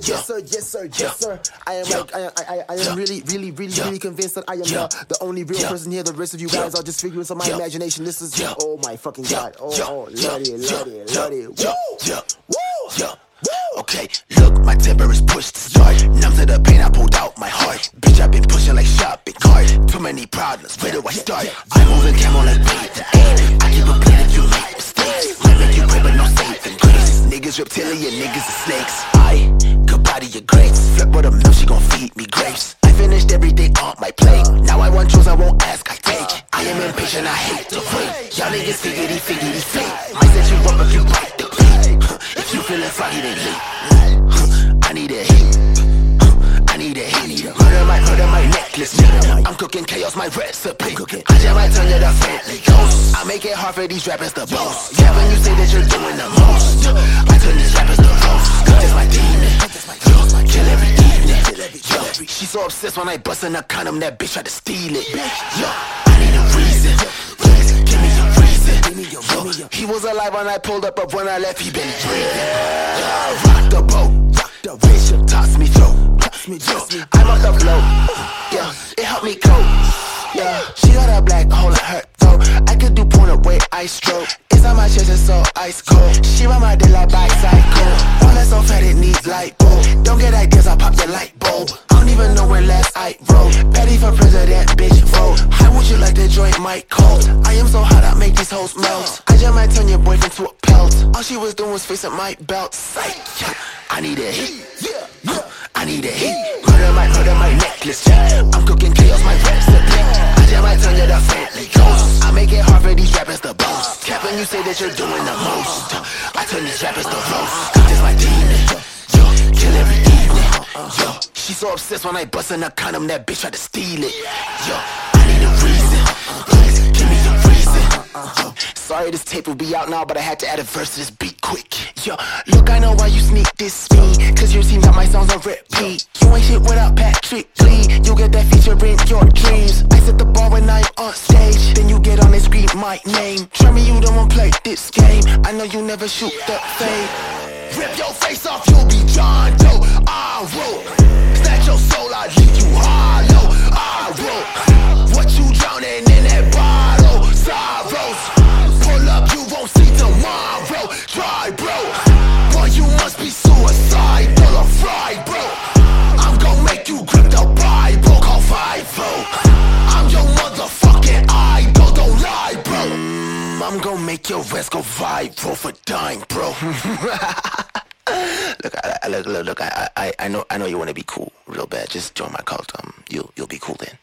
yes sir, yes sir, yes sir. I am really convinced that I am the only real person here. The rest of you guys are just figments of my imagination. This is oh my fucking god. Oh lordy. Woo. Okay, look, my temper is pushed to start. Numb to the pain, I pulled out my heart. Bitch, I've been pushing like shopping cart. Too many problems, where do I start? I'm moving camel like paint to aim. I keep a plan if you make mistakes. Might make you pray, but no saving grace. Niggas reptilian, niggas are snakes. I could body your grapes. Flip with a milk, she gon' feed me grapes. I finished everything on my plate. Now I want choose, I won't ask, I take. I am impatient, I hate to wait. Y'all niggas figgity fake. Might set you up if you bite the beat. If you feelin' froggy, then hate. I need a hit. I need a hit. Murder my necklace. I'm cooking chaos, my recipe. I just might turn you to family ghost. I make it hard for these rappers to boast. Yeah, when you say that you're doing the most, I turn these rappers to roast. That's my demon. Kill every evening. She so obsessed when I bust in a condom, that bitch tried to steal it. I need a reason. Give me a reason. He was alive when I pulled up, but when I left, he been breathing. Rock the boat. The bitch toss me through. I'm off the float. Yeah, it helped me cope. Yeah, she got a black hole in her throat. I could do porn away ice stroke. It's on my chest, it's so ice cold. She ride my dick like bicycle. All that so fat it needs light bulb. Don't get ideas, I pop your light bulb. I don't even know when last I wrote. Petty for president, bitch, vote. How would you like to join my cult? I am so hot, I make these hoes melt. I just might turn your boyfriend to a pelt. All she was doing was fixing my belt. Psych. I need a hit. I need a hit. Murder my necklace. I'm cooking chaos, my recipe. I just might turn you to family ghost. I make it hard for these rappers to boast. Cap when you say that you're doing the most. I turn these rappers to roast. That's my demon. Kill every evening. She so obsessed when I bust in a condom, that bitch tried to steal it. I need a reason. Give me a reason. Sorry this tape will be out now, but I had to add a verse to this beat quick. Look, I know why you sneak this me, cause your team got my songs on repeat. You ain't shit without Patrick Lee. You get that feature in your dreams. I set the bar when I'm on stage, then you get on and scream my name. Tell me you don't wanna play this game. I know you never shoot the fade. Rip your face off, you'll be John Doe. I will snatch your soul, I leave you hollow. I will what you drowning in that bottle. Sorrows pull up, you won't see tomorrow. Try, bro. Boy, you must be suicidal or fried, bro. I'm gon' make you grip the Bible. Call 5-0. I'm your motherfucking idol. Don't lie, bro. I'm gon' make your rest go viral for dying, bro. Look, I know you wanna be cool real bad. Just join my cult. You'll be cool then.